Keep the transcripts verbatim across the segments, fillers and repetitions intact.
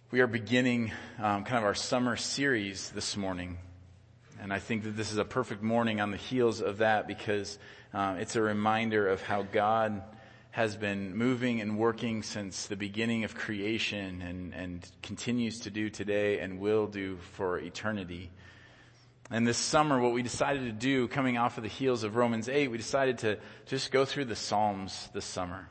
We are beginning um, kind of our summer series this morning. And I think that this is a perfect morning on the heels of that because um, it's a reminder of how God has been moving and working since the beginning of creation and, and continues to do today and will do for eternity. And this summer, what we decided to do, coming off of the heels of Romans eight, we decided to just go through the Psalms this summer.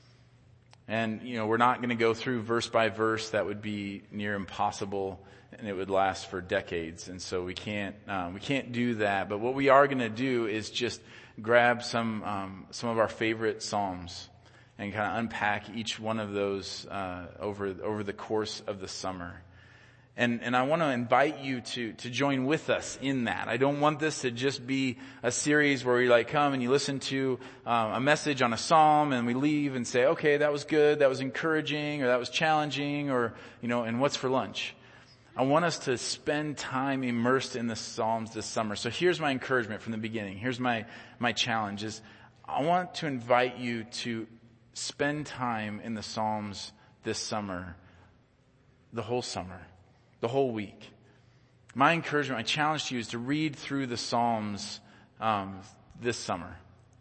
And, you know, we're not going to go through verse by verse. That would be near impossible, and it would last for decades. And so we can't, um, we can't do that. But what we are going to do is just grab some, um, some of our favorite Psalms and kind of unpack each one of those, uh, over, over the course of the summer. And, and I want to invite you to, to join with us in that. I don't want this to just be a series where we like come and you listen to um, a message on a psalm and we leave and say, okay, that was good, that was encouraging, or that was challenging, or, you know, and what's for lunch? I want us to spend time immersed in the Psalms this summer. So here's my encouragement from the beginning. Here's my, my challenge is I want to invite you to spend time in the Psalms this summer, the whole summer. The whole week. My encouragement, my challenge to you is to read through the Psalms um, this summer.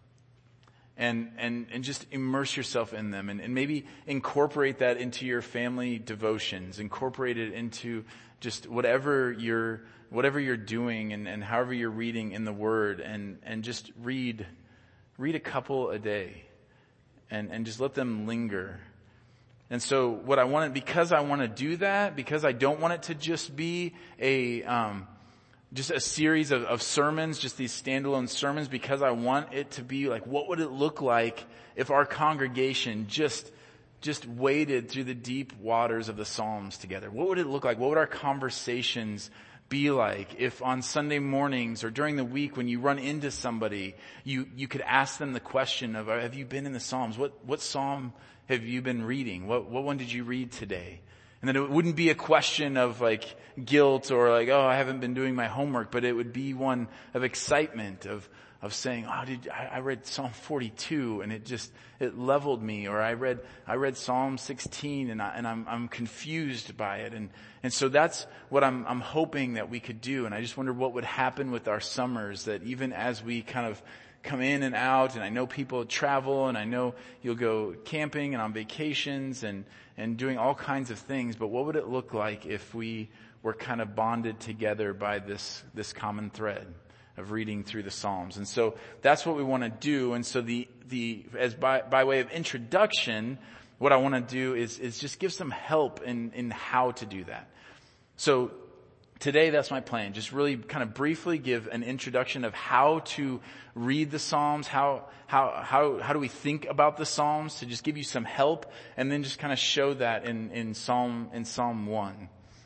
And, and, and just immerse yourself in them and, and maybe incorporate that into your family devotions. Incorporate it into just whatever you're, whatever you're doing and, and however you're reading in the Word, and, and just read, read a couple a day and, and just let them linger. And so what I want, because I want to do that, because I don't want it to just be a, um, just a series of, of sermons, just these standalone sermons, because I want it to be like, what would it look like if our congregation just, just waded through the deep waters of the Psalms together? What would it look like? What would our conversations be like if on Sunday mornings or during the week when you run into somebody, you, you could ask them the question of, have you been in the Psalms? What, what Psalm have you been reading? What, what one did you read today? And then it wouldn't be a question of like guilt or like, oh, I haven't been doing my homework, but it would be one of excitement of, of saying, oh, did I, I read Psalm forty-two and it just, it leveled me. Or I read, I read Psalm sixteen and I, and I'm, I'm confused by it. And, and so that's what I'm, I'm hoping that we could do. And I just wonder what would happen with our summers, that even as we kind of come in and out, and I know people travel, and I know you'll go camping and on vacations and, and doing all kinds of things, but what would it look like if we were kind of bonded together by this, this common thread of reading through the Psalms? And so that's what we want to do. And so the, the, as by, by way of introduction, what I want to do is, is just give some help in, in how to do that. So today, that's my plan. Just really kind of briefly give an introduction of how to read the Psalms, how, how, how, how do we think about the Psalms, to just give you some help, and then just kind of show that in, in Psalm, in Psalm one.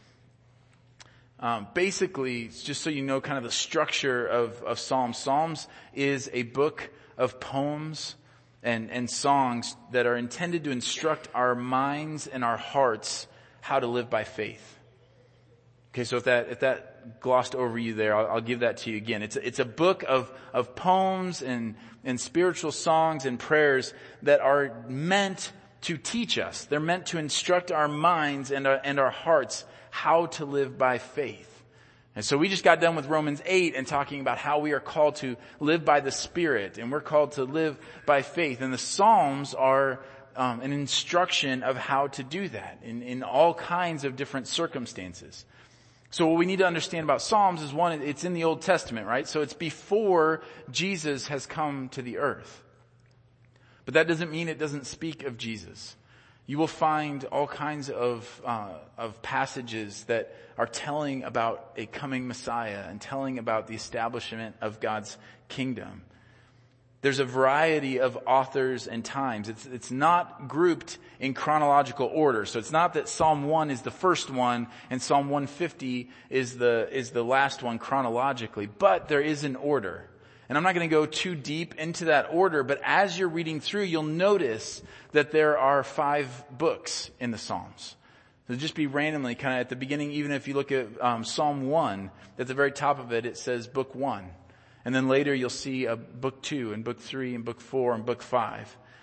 Um, basically, just so you know kind of the structure of, of Psalms. Psalms is a book of poems and, and songs that are intended to instruct our minds and our hearts how to live by faith. Okay, so if that, if that glossed over you there, I'll, I'll give that to you again. It's a, it's a book of, of poems and, and spiritual songs and prayers that are meant to teach us. They're meant to instruct our minds and our, and our hearts how to live by faith. And so we just got done with Romans eight and talking about how we are called to live by the Spirit, and we're called to live by faith. And the Psalms are um, an instruction of how to do that in, in all kinds of different circumstances. So what we need to understand about Psalms is, one, it's in the Old Testament, right? So it's before Jesus has come to the earth. But that doesn't mean it doesn't speak of Jesus. You will find all kinds of, uh, of passages that are telling about a coming Messiah and telling about the establishment of God's kingdom. There's a variety of authors and times. It's, it's not grouped in chronological order. So it's not that Psalm one is the first one and Psalm one fifty is the, is the last one chronologically, but there is an order. And I'm not going to go too deep into that order, but as you're reading through, you'll notice that there are five books in the Psalms. It'll just be randomly kind of at the beginning, even if you look at um, Psalm one, at the very top of it, it says book one. And then later you'll see a book two and book three and book four and book five.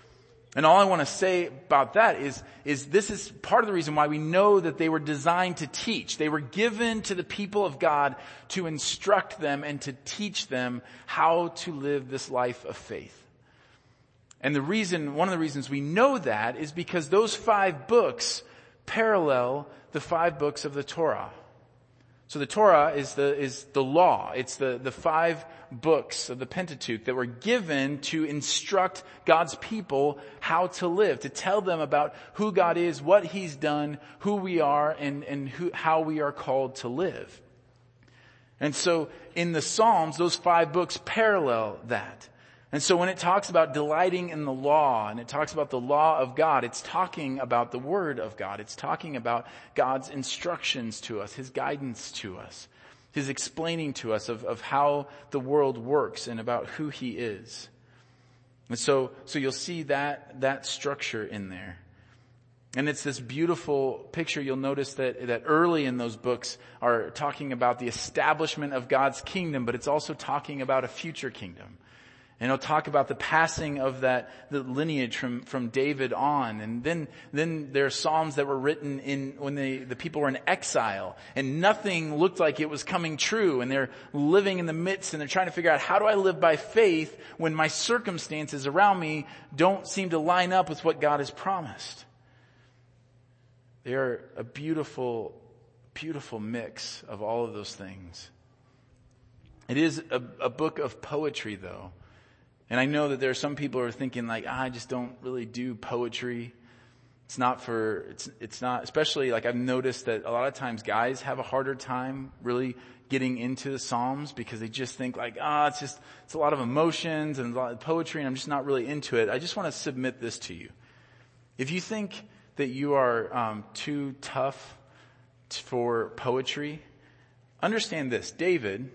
And all I want to say about that is, is this is part of the reason why we know that they were designed to teach. They were given to the people of God to instruct them and to teach them how to live this life of faith. And the reason, one of the reasons we know that is because those five books parallel the five books of the Torah. So the Torah is the, is the law. It's the, the five books of the Pentateuch that were given to instruct God's people how to live, to tell them about who God is, what He's done, who we are, and, and who, how we are called to live. And so in the Psalms, those five books parallel that. And so when it talks about delighting in the law, and it talks about the law of God, it's talking about the Word of God. It's talking about God's instructions to us, His guidance to us, His explaining to us of, of how the world works and about who He is. And so, so you'll see that, that structure in there. And it's this beautiful picture. You'll notice that, that early in those books are talking about the establishment of God's kingdom, but it's also talking about a future kingdom. And it'll talk about the passing of that, the lineage from, from David on. And then, then there are Psalms that were written in, when they, the people were in exile and nothing looked like it was coming true. And they're living in the midst and they're trying to figure out, how do I live by faith when my circumstances around me don't seem to line up with what God has promised? They are a beautiful, beautiful mix of all of those things. It is a, a book of poetry though. And I know that there are some people who are thinking like, ah, I just don't really do poetry. It's not for, it's, it's not, especially like I've noticed that a lot of times guys have a harder time really getting into the Psalms because they just think like, ah, it's just, it's a lot of emotions and a lot of poetry and I'm just not really into it. I just want to submit this to you. If you think that you are um, too tough t- for poetry, understand this. David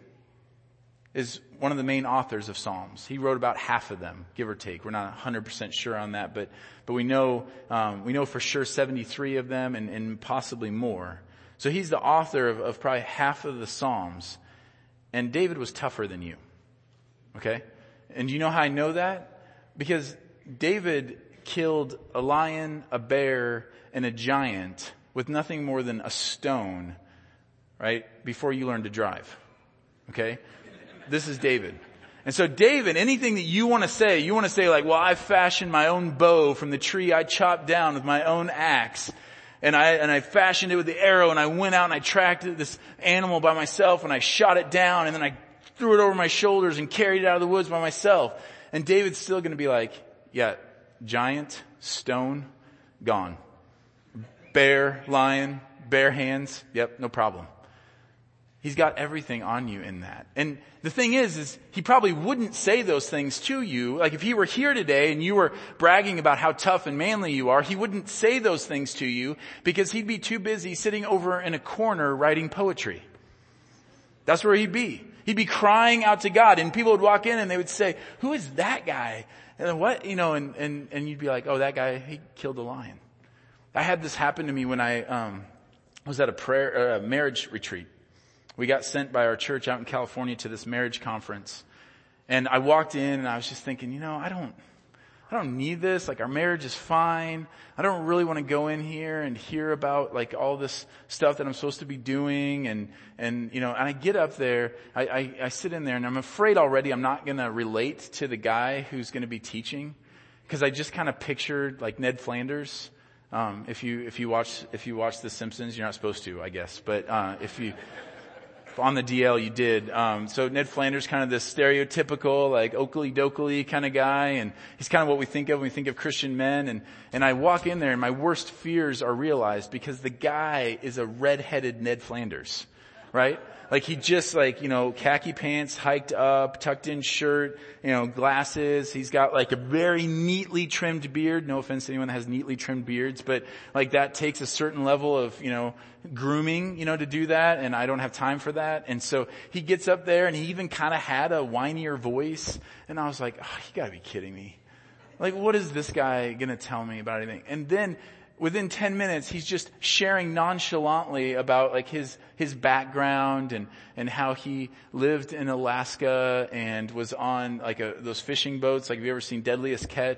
is one of the main authors of Psalms. He wrote about half of them, give or take. We're not one hundred percent sure on that, but but we know um, we know for sure seventy-three of them and, and possibly more. So he's the author of, of probably half of the Psalms. And David was tougher than you. Okay? And you know how I know that? Because David killed a lion, a bear, and a giant with nothing more than a stone, right? Before you learned to drive. Okay? This is David. And so David, anything that you want to say, you want to say like, well, I fashioned my own bow from the tree I chopped down with my own axe. And I, and I fashioned it with the arrow and I went out and I tracked this animal by myself and I shot it down and then I threw it over my shoulders and carried it out of the woods by myself. And David's still going to be like, yeah, giant, stone, gone. Bear, lion, bare hands, yep, no problem. He's got everything on you in that. And the thing is, is he probably wouldn't say those things to you. Like if he were here today and you were bragging about how tough and manly you are, he wouldn't say those things to you because he'd be too busy sitting over in a corner writing poetry. That's where he'd be. He'd be crying out to God and people would walk in and they would say, who is that guy? And what, you know, and, and, and you'd be like, oh, that guy, he killed a lion. I had this happen to me when I, um, was at a prayer, uh, a marriage retreat. We got sent by our church out in California to this marriage conference. And I walked in and I was just thinking, you know, I don't, I don't need this. Like our marriage is fine. I don't really want to go in here and hear about like all this stuff that I'm supposed to be doing. And, and, you know, and I get up there, I, I, I sit in there and I'm afraid already I'm not going to relate to the guy who's going to be teaching. Cause I just kind of pictured like Ned Flanders. Um, if you, if you watch, if you watch The Simpsons, you're not supposed to, I guess. But, uh, if you, on the D L you did. Um, so Ned Flanders, kind of this stereotypical, like Oakley Dokley kind of guy. And he's kind of what we think of when we think of Christian men. And, and I walk in there and my worst fears are realized because the guy is a red-headed Ned Flanders, right? Like he just like, you know, khaki pants, hiked up, tucked in shirt, you know, glasses. He's got like a very neatly trimmed beard. No offense to anyone that has neatly trimmed beards, but like that takes a certain level of, you know, grooming, you know, to do that. And I don't have time for that. And so he gets up there and he even kind of had a whinier voice. And I was like, oh, you gotta be kidding me. Like, what is this guy gonna tell me about anything? And then within ten minutes, he's just sharing nonchalantly about like his, his background and, and how he lived in Alaska and was on like a, those fishing boats. Like, have you ever seen Deadliest Catch?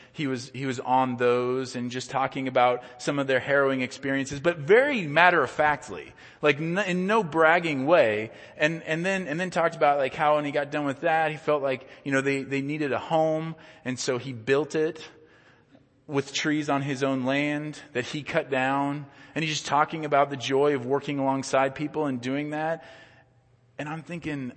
he was, he was on those and just talking about some of their harrowing experiences, but very matter-of-factly, like n- in no bragging way. And, and then, and then talked about like how when he got done with that, he felt like, you know, they, they needed a home. And so he built it with trees on his own land that he cut down. And he's just talking about the joy of working alongside people and doing that. And I'm thinking,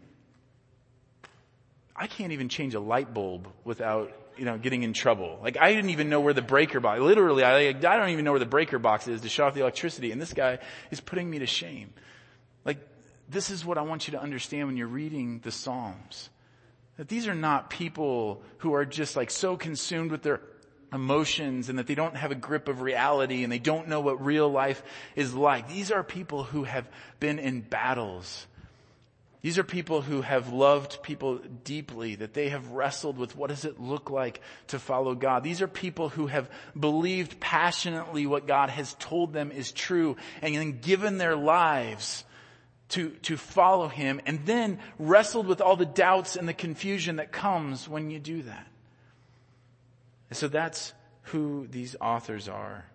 I can't even change a light bulb without, you know, getting in trouble. Like I didn't even know where the breaker box, literally, I, I don't even know where the breaker box is to shut off the electricity. And this guy is putting me to shame. Like this is what I want you to understand when you're reading the Psalms. That these are not people who are just like so consumed with their emotions and that they don't have a grip of reality and they don't know what real life is like. These are people who have been in battles. These are people who have loved people deeply, that they have wrestled with what does it look like to follow God. These are people who have believed passionately what God has told them is true and then given their lives to, to follow him and then wrestled with all the doubts and the confusion that comes when you do that. And so that's who these authors are.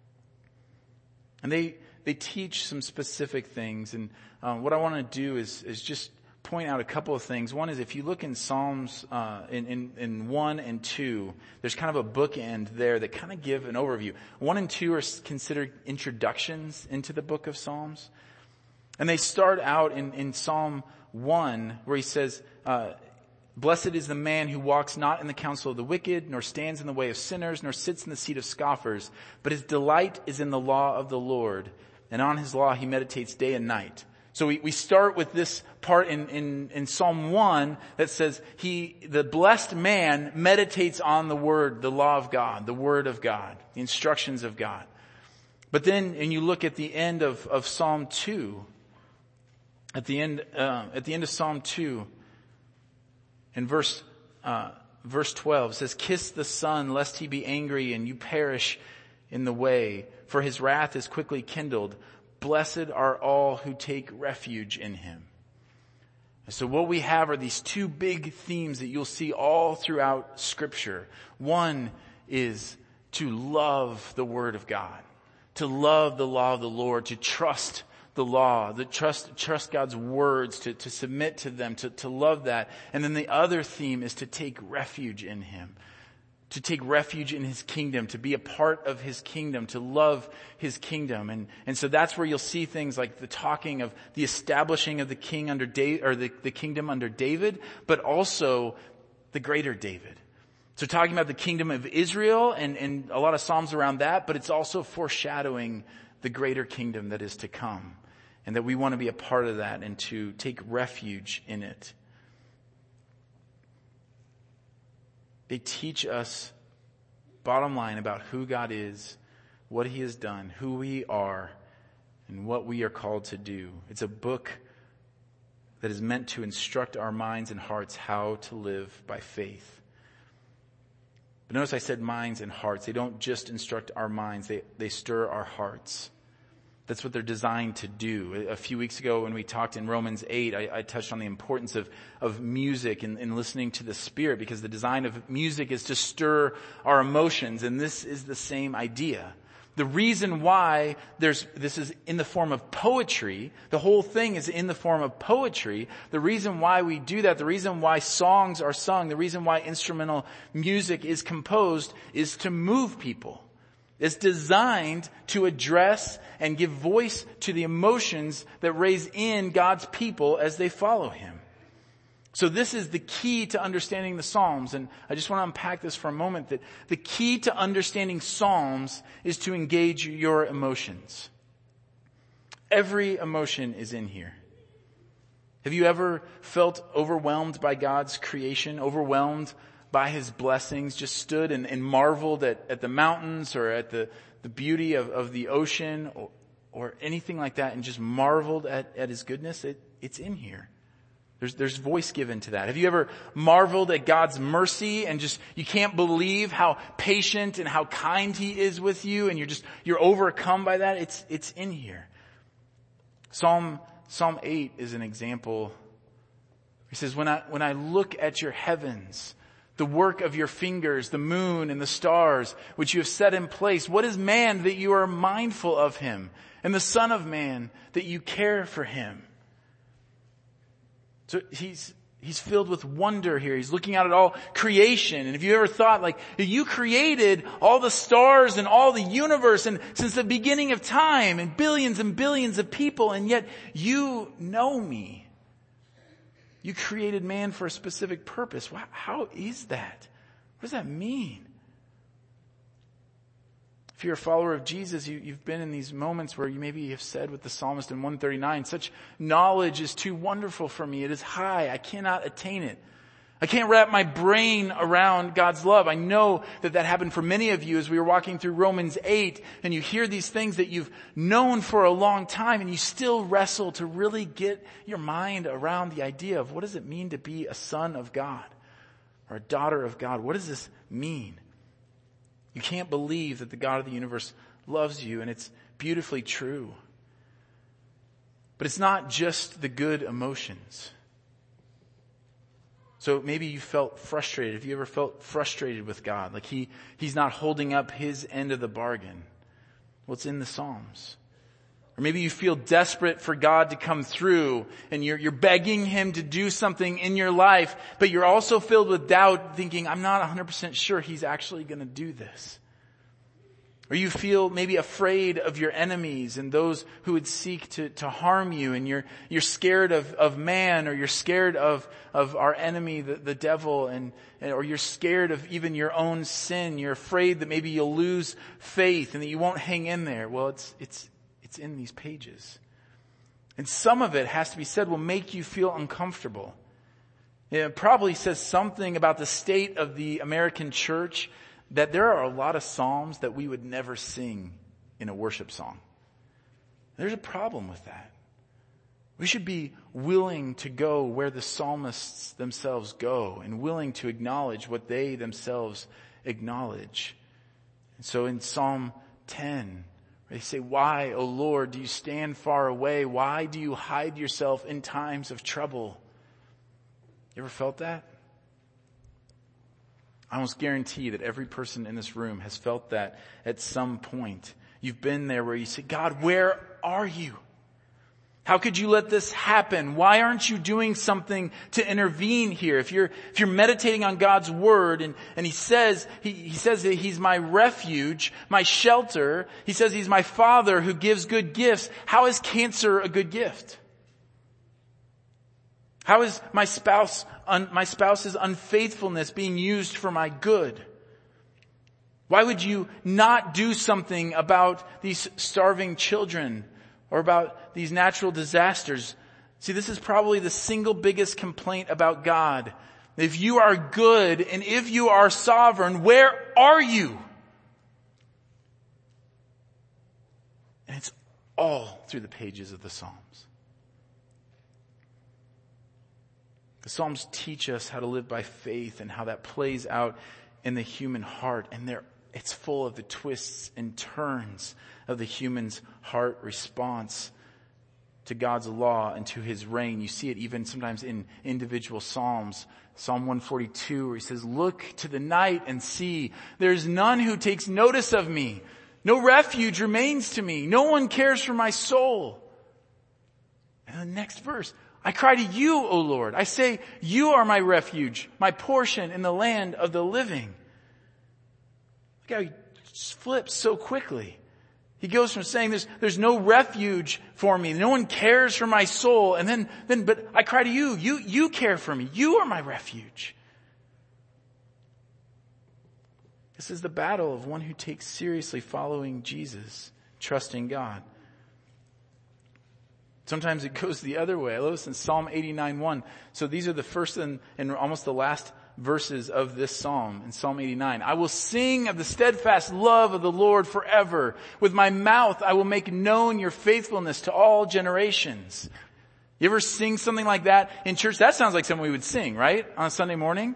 And they, they teach some specific things. And um, what I want to do is, is just point out a couple of things. One is if you look in Psalms, uh, in, in, in one and two, there's kind of a bookend there that kind of give an overview. One and two are considered introductions into the book of Psalms. And they start out in, in Psalm one where he says, uh, blessed is the man who walks not in the counsel of the wicked, nor stands in the way of sinners, nor sits in the seat of scoffers, but his delight is in the law of the Lord, and on his law he meditates day and night. So we, we start with this part in, in, in Psalm one that says he, the blessed man meditates on the word, the law of God, the word of God, the instructions of God. But then, and you look at the end of, of Psalm two, at the end, uh, at the end of Psalm two, in verse, uh, verse twelve, it says, kiss the Son, lest he be angry and you perish in the way, for his wrath is quickly kindled. Blessed are all who take refuge in him. And so what we have are these two big themes that you'll see all throughout Scripture. One is to love the Word of God, to love the law of the Lord, to trust the law, to trust, trust God's words, to, to submit to them, to, to love that. And then the other theme is to take refuge in him, to take refuge in his kingdom, to be a part of his kingdom, to love his kingdom. And, and so that's where you'll see things like the talking of the establishing of the king under David, or the, the kingdom under David, but also the greater David. So talking about the kingdom of Israel and, and a lot of Psalms around that, but it's also foreshadowing the greater kingdom that is to come. And that we want to be a part of that and to take refuge in it. They teach us, bottom line, about who God is, what he has done, who we are, and what we are called to do. It's a book that is meant to instruct our minds and hearts how to live by faith. But notice I said minds and hearts. They don't just instruct our minds, they, they stir our hearts. That's what they're designed to do. A few weeks ago when we talked in Romans eight, I, I touched on the importance of, of music and, and listening to the Spirit, because the design of music is to stir our emotions, and this is the same idea. The reason why there's, this is in the form of poetry, the whole thing is in the form of poetry. The reason why we do that, the reason why songs are sung, the reason why instrumental music is composed is to move people. It's designed to address and give voice to the emotions that raise in God's people as they follow him. So this is the key to understanding the Psalms. And I just want to unpack this for a moment, that the key to understanding Psalms is to engage your emotions. Every emotion is in here. Have you ever felt overwhelmed by God's creation, overwhelmed by his blessings, just stood and, and marveled at, at the mountains or at the, the beauty of, of the ocean or, or anything like that, and just marveled at, at his goodness? It, it's in here. There's, there's voice given to that. Have you ever marveled at God's mercy and just, you can't believe how patient and how kind he is with you, and you're just, you're overcome by that? It's, it's in here. Psalm, Psalm eight is an example. He says, when I, when I look at your heavens, The work of your fingers, the moon and the stars, which you have set in place. What is man that you are mindful of him? And the Son of Man that you care for him? So he's, he's filled with wonder here. He's looking out at all creation. And if you ever thought, like, you created all the stars and all the universe and since the beginning of time and billions and billions of people, and yet you know me. You created man for a specific purpose. How is that? What does that mean? If you're a follower of Jesus, you, you've been in these moments where you maybe have said with the psalmist in one thirty-nine, such knowledge is too wonderful for me. It is high. I cannot attain it. I can't wrap my brain around God's love. I know that that happened for many of you as we were walking through Romans eight, and you hear these things that you've known for a long time, and you still wrestle to really get your mind around the idea of what does it mean to be a son of God or a daughter of God? What does this mean? You can't believe that the God of the universe loves you, and it's beautifully true. But it's not just the good emotions. So maybe you felt frustrated. Have you ever felt frustrated with God? Like he, he's not holding up his end of the bargain. Well, it's in the Psalms. Or maybe you feel desperate for God to come through and you're, you're begging him to do something in your life, but you're also filled with doubt thinking, I'm not one hundred percent sure he's actually going to do this. Or you feel maybe afraid of your enemies and those who would seek to, to harm you, and you're, you're scared of, of man, or you're scared of, of our enemy, the, the devil, and, and, or you're scared of even your own sin. You're afraid that maybe you'll lose faith and that you won't hang in there. Well, it's, it's, it's in these pages. And some of it, has to be said, will make you feel uncomfortable. It probably says something about the state of the American church, that there are a lot of psalms that we would never sing in a worship song. There's a problem with that. We should be willing to go where the psalmists themselves go and willing to acknowledge what they themselves acknowledge. And so in Psalm ten, they say, why, O Lord, do you stand far away? Why do you hide yourself in times of trouble? You ever felt that? I almost guarantee that every person in this room has felt that at some point. You've been there where you say, God, where are you? How could you let this happen? Why aren't you doing something to intervene here? If you're, if you're meditating on God's word and, and he says, he, he says that he's my refuge, my shelter. He says he's my father who gives good gifts. How is cancer a good gift? How is my spouse, un, my spouse's unfaithfulness being used for my good? Why would you not do something about these starving children or about these natural disasters? See, this is probably the single biggest complaint about God. If you are good and if you are sovereign, where are you? And it's all through the pages of the Psalms. The Psalms teach us how to live by faith and how that plays out in the human heart. And they're, it's full of the twists and turns of the human's heart response to God's law and to his reign. You see it even sometimes in individual Psalms. Psalm one forty-two, where he says, look to the night and see. There's none who takes notice of me. No refuge remains to me. No one cares for my soul. And the next verse, I cry to you, O Lord. I say, you are my refuge, my portion in the land of the living. Look how he flips so quickly. He goes from saying there's, there's no refuge for me. No one cares for my soul. And then, then, but I cry to you. You, you care for me. You are my refuge. This is the battle of one who takes seriously following Jesus, trusting God. Sometimes it goes the other way. I love this in Psalm eighty-nine one. So these are the first and, and almost the last verses of this psalm in Psalm eighty-nine. I will sing of the steadfast love of the Lord forever. With my mouth I will make known your faithfulness to all generations. You ever sing something like that in church? That sounds like something we would sing, right? On a Sunday morning.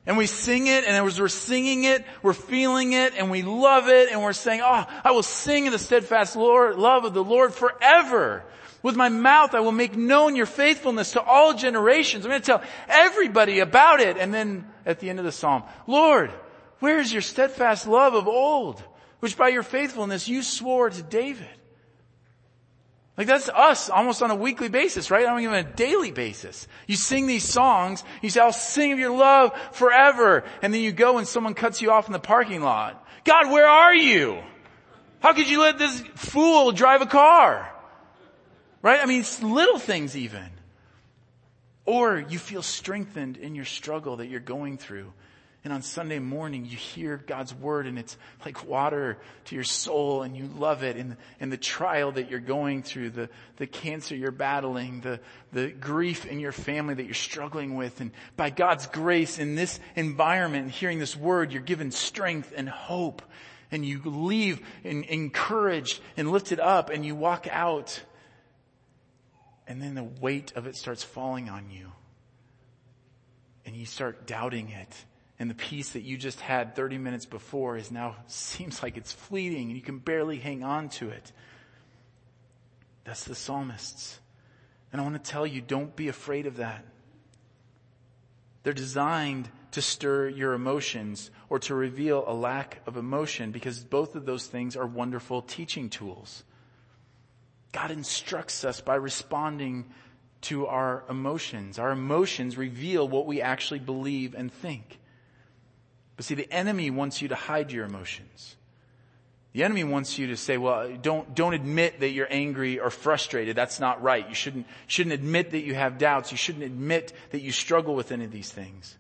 And we sing it, and as we're singing it, we're feeling it, and we love it, and we're saying, oh, I will sing in the steadfast Lord, love of the Lord forever. With my mouth I will make known your faithfulness to all generations. I'm going to tell everybody about it. And then at the end of the psalm, Lord, where is your steadfast love of old, which by your faithfulness you swore to David? Like that's us almost on a weekly basis, right? I don't even on a daily basis. You sing these songs, you say, I'll sing of your love forever. And then you go and someone cuts you off in the parking lot. God, where are you? How could you let this fool drive a car? Right? I mean, it's little things even. Or you feel strengthened in your struggle that you're going through. And on Sunday morning, you hear God's word and it's like water to your soul and you love it. And, and the trial that you're going through, the, the cancer you're battling, the, the grief in your family that you're struggling with. And by God's grace in this environment, hearing this word, you're given strength and hope. And you leave and encouraged and lifted up and you walk out. And then the weight of it starts falling on you. And you start doubting it. And the peace that you just had thirty minutes before is now seems like it's fleeting and you can barely hang on to it. That's the psalmists. And I want to tell you, don't be afraid of that. They're designed to stir your emotions or to reveal a lack of emotion because both of those things are wonderful teaching tools. God instructs us by responding to our emotions. Our emotions reveal what we actually believe and think. But see, the enemy wants you to hide your emotions. The enemy wants you to say, well, don't, don't admit that you're angry or frustrated. That's not right. You shouldn't, shouldn't admit that you have doubts. You shouldn't admit that you struggle with any of these things.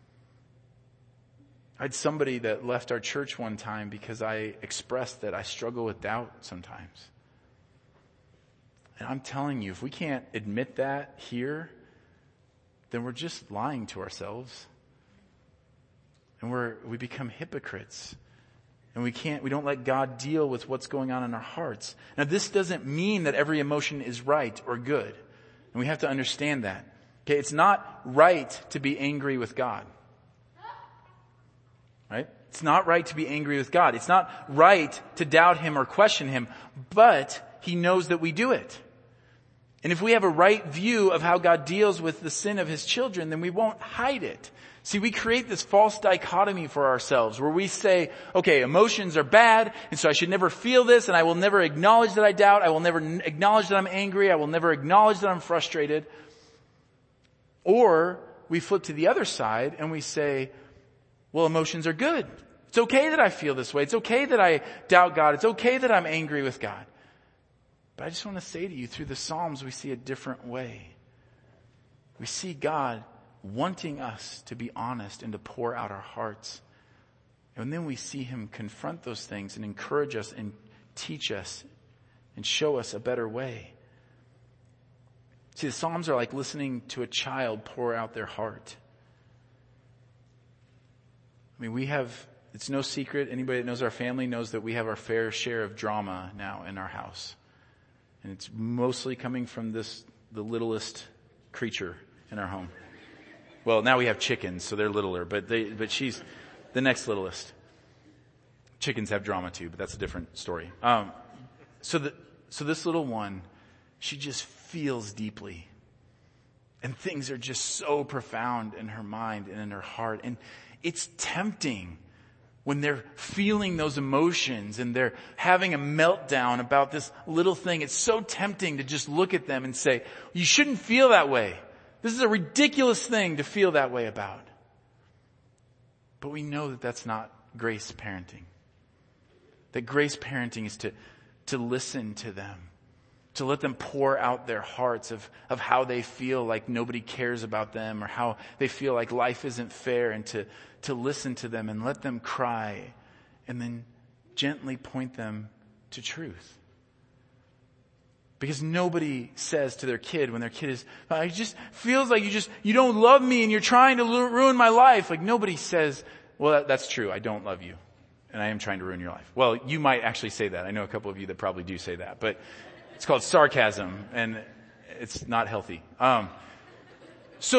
I had somebody that left our church one time because I expressed that I struggle with doubt sometimes. And I'm telling you, if we can't admit that here, then we're just lying to ourselves. And we're, we become hypocrites. And we can't, we don't let God deal with what's going on in our hearts. Now this doesn't mean that every emotion is right or good. And we have to understand that. Okay, it's not right to be angry with God. Right? It's not right to be angry with God. It's not right to doubt Him or question Him. But He knows that we do it. And if we have a right view of how God deals with the sin of His children, then we won't hide it. See, we create this false dichotomy for ourselves where we say, okay, emotions are bad, and so I should never feel this, and I will never acknowledge that I doubt. I will never acknowledge that I'm angry. I will never acknowledge that I'm frustrated. Or we flip to the other side and we say, well, emotions are good. It's okay that I feel this way. It's okay that I doubt God. It's okay that I'm angry with God. But I just want to say to you, through the Psalms, we see a different way. We see God wanting us to be honest and to pour out our hearts. And then we see Him confront those things and encourage us and teach us and show us a better way. See, the Psalms are like listening to a child pour out their heart. I mean, we have, it's no secret, anybody that knows our family knows that we have our fair share of drama now in our house. And it's mostly coming from this, the littlest creature in our home. Well, now we have chickens, so they're littler, but they, but she's the next littlest. Chickens have drama too, but that's a different story. Um, so the, so this little one, she just feels deeply. And things are just so profound in her mind and in her heart. And it's tempting when they're feeling those emotions and they're having a meltdown about this little thing. It's so tempting to just look at them and say, you shouldn't feel that way. This is a ridiculous thing to feel that way about. But we know that that's not grace parenting. That grace parenting is to, to listen to them. To let them pour out their hearts of, of how they feel like nobody cares about them or how they feel like life isn't fair, and to, to listen to them and let them cry and then gently point them to truth. Because nobody says to their kid when their kid is, it just feels like you just, you don't love me and you're trying to ruin my life. Like nobody says, well, that, that's true. I don't love you and I am trying to ruin your life. Well, you might actually say that. I know a couple of you that probably do say that, but it's called sarcasm and it's not healthy. Um, so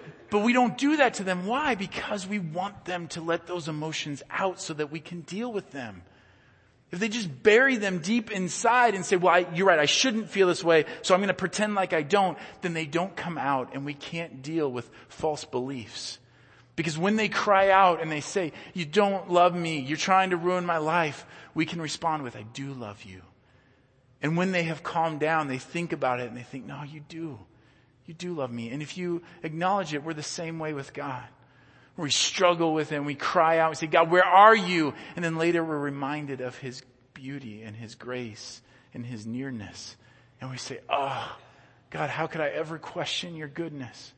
But we don't do that to them. Why? Because we want them to let those emotions out so that we can deal with them. If they just bury them deep inside and say, well, I, you're right, I shouldn't feel this way, so I'm going to pretend like I don't, then they don't come out and we can't deal with false beliefs. Because when they cry out and they say, you don't love me, you're trying to ruin my life, we can respond with, I do love you. And when they have calmed down, they think about it and they think, no, you do. You do love me. And if you acknowledge it, we're the same way with God. We struggle with him. We cry out. We say, God, where are you? And then later we're reminded of his beauty and his grace and his nearness. And we say, oh, God, how could I ever question your goodness?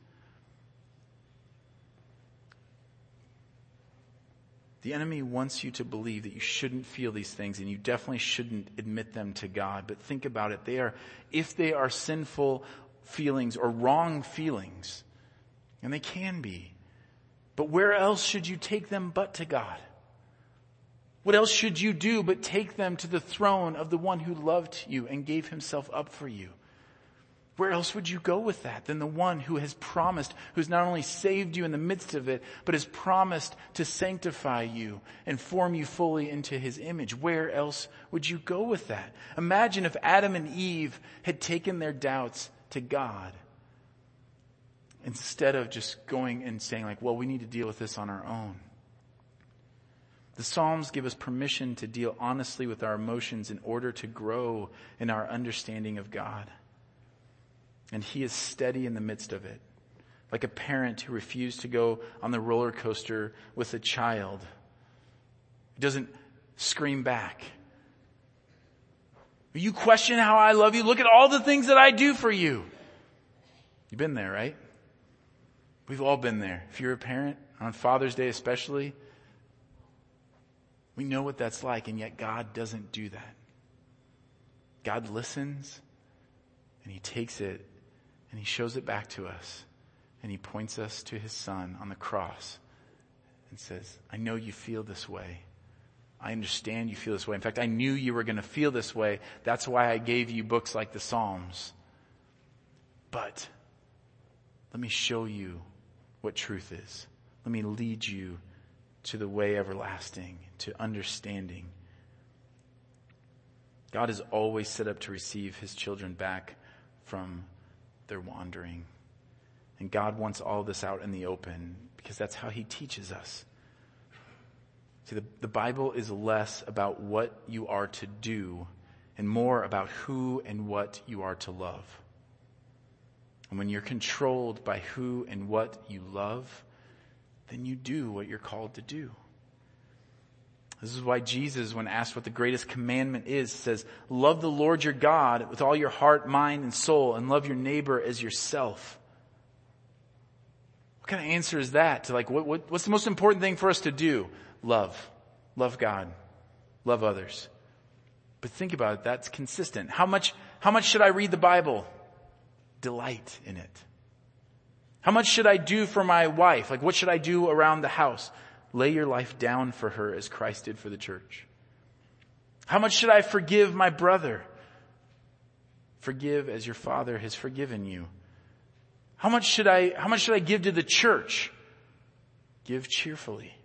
The enemy wants you to believe that you shouldn't feel these things, and you definitely shouldn't admit them to God. But think about it. They are, if they are sinful feelings or wrong feelings, and they can be, but where else should you take them but to God? What else should you do but take them to the throne of the one who loved you and gave himself up for you? Where else would you go with that than the one who has promised, who's not only saved you in the midst of it, but has promised to sanctify you and form you fully into his image? Where else would you go with that? Imagine if Adam and Eve had taken their doubts to God instead of just going and saying like, well, we need to deal with this on our own. The Psalms give us permission to deal honestly with our emotions in order to grow in our understanding of God. And he is steady in the midst of it. Like a parent who refused to go on the roller coaster with a child. He doesn't scream back. You question how I love you? Look at all the things that I do for you. You've been there, right? We've all been there. If you're a parent, on Father's Day especially, we know what that's like, and yet God doesn't do that. God listens, and he takes it, and he shows it back to us, and he points us to his son on the cross and says, I know you feel this way. I understand you feel this way. In fact, I knew you were going to feel this way. That's why I gave you books like the Psalms. But let me show you what truth is. Let me lead you to the way everlasting, to understanding. God is always set up to receive his children back from their wandering. And God wants all this out in the open because that's how he teaches us. See, the, the Bible is less about what you are to do and more about who and what you are to love. And when you're controlled by who and what you love, then you do what you're called to do. This is why Jesus, when asked what the greatest commandment is, says, love the Lord your God with all your heart, mind, and soul, and love your neighbor as yourself. What kind of answer is that? To like, what, what, what's the most important thing for us to do? Love. Love God. Love others. But think about it, that's consistent. How much, how much should I read the Bible? Delight in it. How much should I do for my wife? Like, what should I do around the house? Lay your life down for her as Christ did for the church. How much should I forgive my brother? Forgive as your Father has forgiven you. How much should I, how much should I give to the church? Give cheerfully.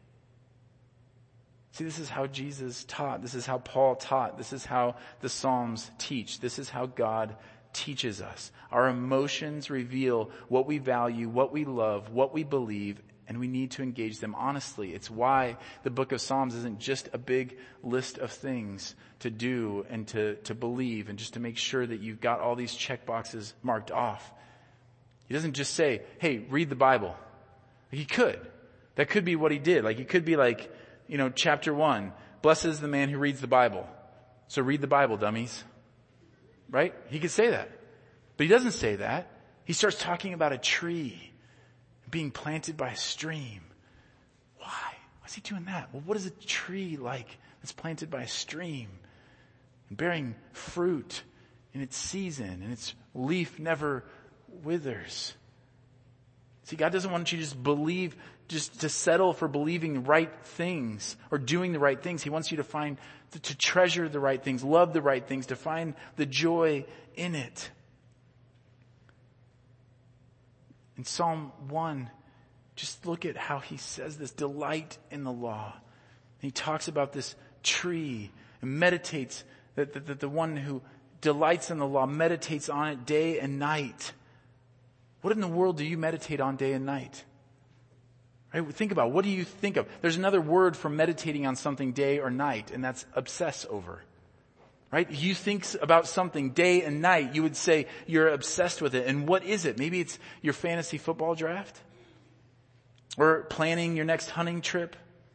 See, this is how Jesus taught. This is how Paul taught. This is how the Psalms teach. This is how God teaches us. Our emotions reveal what we value, what we love, what we believe, and we need to engage them honestly. It's why the book of Psalms isn't just a big list of things to do and to, to believe and just to make sure that you've got all these check boxes marked off. He doesn't just say, hey, read the Bible. He could. That could be what he did. Like, he could be like, you know, chapter one, blessed is the man who reads the Bible. So read the Bible, dummies. Right? He could say that. But he doesn't say that. He starts talking about a tree being planted by a stream. Why? Why is he doing that? Well, what is a tree like that's planted by a stream and bearing fruit in its season and its leaf never withers? See, God doesn't want you to just believe, just to settle for believing right things or doing the right things. He wants you to find, to, to treasure the right things, love the right things, to find the joy in it. In Psalm one, just look at how he says this, delight in the law. And he talks about this tree and meditates, that the, the, the one who delights in the law meditates on it day and night. What in the world do you meditate on day and night? Right? Think about, what do you think of? There's another word for meditating on something day or night, and that's obsess over. Right? You think about something day and night, you would say you're obsessed with it. And what is it? Maybe it's your fantasy football draft, or planning your next hunting trip,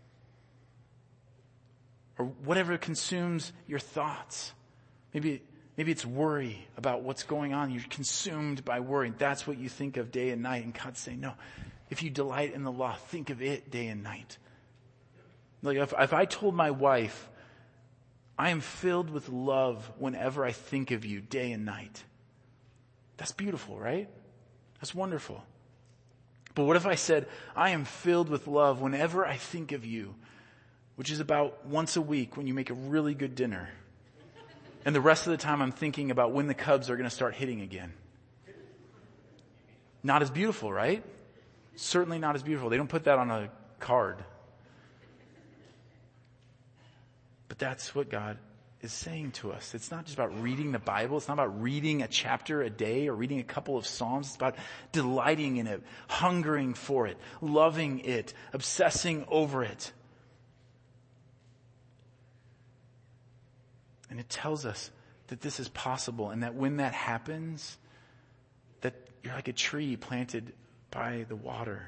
or whatever consumes your thoughts. Maybe, maybe it's worry about what's going on. You're consumed by worry. That's what you think of day and night. And God's saying, no, if you delight in the law, think of it day and night. Like if, if I told my wife, I am filled with love whenever I think of you day and night. That's beautiful, right? That's wonderful. But what if I said, I am filled with love whenever I think of you, which is about once a week when you make a really good dinner. And the rest of the time I'm thinking about when the Cubs are going to start hitting again. Not as beautiful, right? Certainly not as beautiful. They don't put that on a card. But that's what God is saying to us. It's not just about reading the Bible. It's not about reading a chapter a day or reading a couple of Psalms. It's about delighting in it, hungering for it, loving it, obsessing over it. And it tells us that this is possible, and that when that happens, that you're like a tree planted by the water.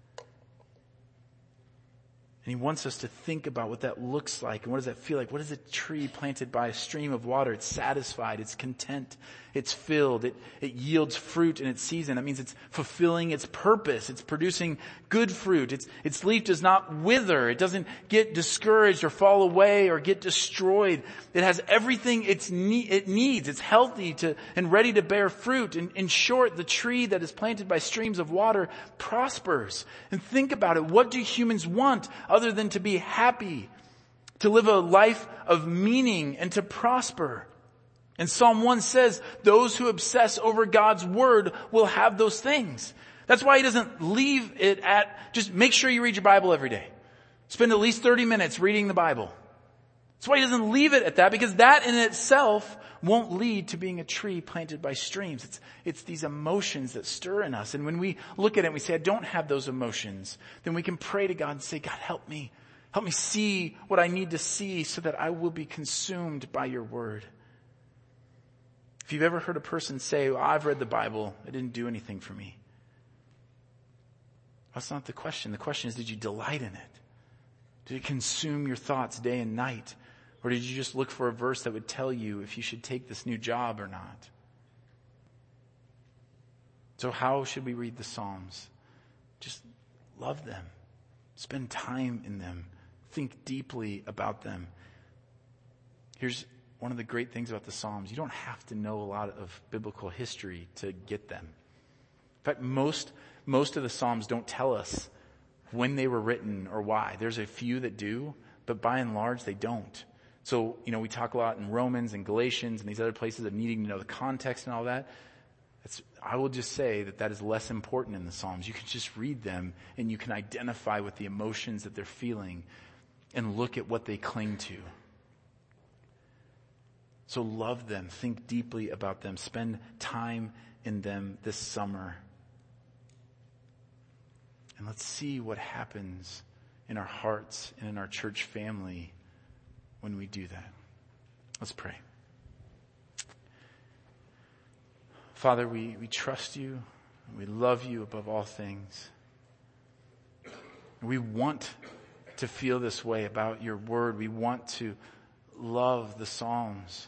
And he wants us to think about what that looks like and what does that feel like. What is a tree planted by a stream of water? It's satisfied, it's content, it's filled, it, it yields fruit in its season. That means it's fulfilling its purpose. It's producing good fruit. Its, its leaf does not wither. It doesn't get discouraged or fall away or get destroyed. It has everything it's ne- it needs. It's healthy to and ready to bear fruit. In, in short, the tree that is planted by streams of water prospers. And think about it. What do humans want other than to be happy, to live a life of meaning, and to prosper? And Psalm one says, those who obsess over God's word will have those things. That's why he doesn't leave it at, just make sure you read your Bible every day. Spend at least thirty minutes reading the Bible. That's why he doesn't leave it at that, because that in itself won't lead to being a tree planted by streams. It's, it's these emotions that stir in us. And when we look at it and we say, I don't have those emotions, then we can pray to God and say, God, help me. Help me see what I need to see so that I will be consumed by your word. If you've ever heard a person say, well, I've read the Bible, it didn't do anything for me. That's not the question. The question is, did you delight in it? Did it consume your thoughts day and night? Or did you just look for a verse that would tell you if you should take this new job or not? So how should we read the Psalms? Just love them. Spend time in them. Think deeply about them. Here's one of the great things about the Psalms. You don't have to know a lot of biblical history to get them. In fact, most, most of the Psalms don't tell us when they were written or why. There's a few that do, but by and large, they don't. So, you know, we talk a lot in Romans and Galatians and these other places of needing to know the context and all that. It's, I will just say that that is less important in the Psalms. You can just read them and you can identify with the emotions that they're feeling and look at what they cling to. So love them, think deeply about them, spend time in them this summer. And let's see what happens in our hearts and in our church family when we do that. Let's pray. Father, we, we trust you. We love you above all things. We want to feel this way about your word. We want to love the Psalms.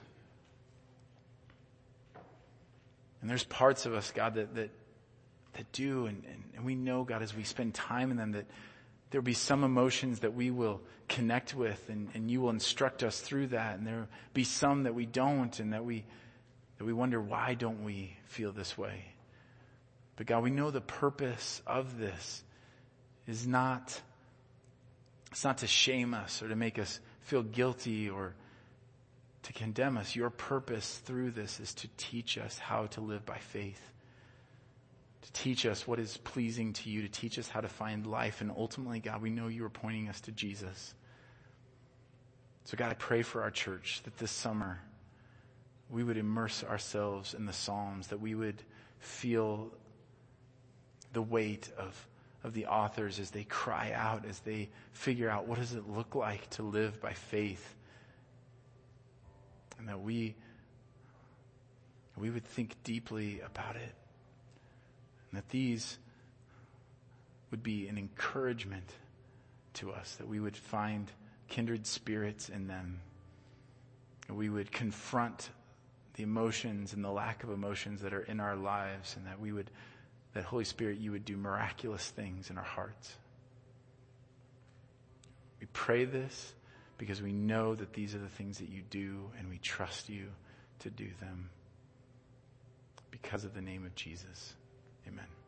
And there's parts of us, God, that that, that do. And, and, and we know, God, as we spend time in them, that there'll be some emotions that we will connect with, and, and you will instruct us through that. And there'll be some that we don't, and that we that we wonder, why don't we feel this way? But God, we know the purpose of this is not, it's not to shame us or to make us feel guilty or to condemn us. Your purpose through this is to teach us how to live by faith, to teach us what is pleasing to you, to teach us how to find life. And ultimately, God, we know you are pointing us to Jesus. So God, I pray for our church that this summer we would immerse ourselves in the Psalms, that we would feel the weight of, of the authors as they cry out, as they figure out what does it look like to live by faith. And that we, we would think deeply about it. And that these would be an encouragement to us, that we would find kindred spirits in them. And we would confront the emotions and the lack of emotions that are in our lives, and that we would, that Holy Spirit, you would do miraculous things in our hearts. We pray this because we know that these are the things that you do, and we trust you to do them. Because of the name of Jesus. Amen.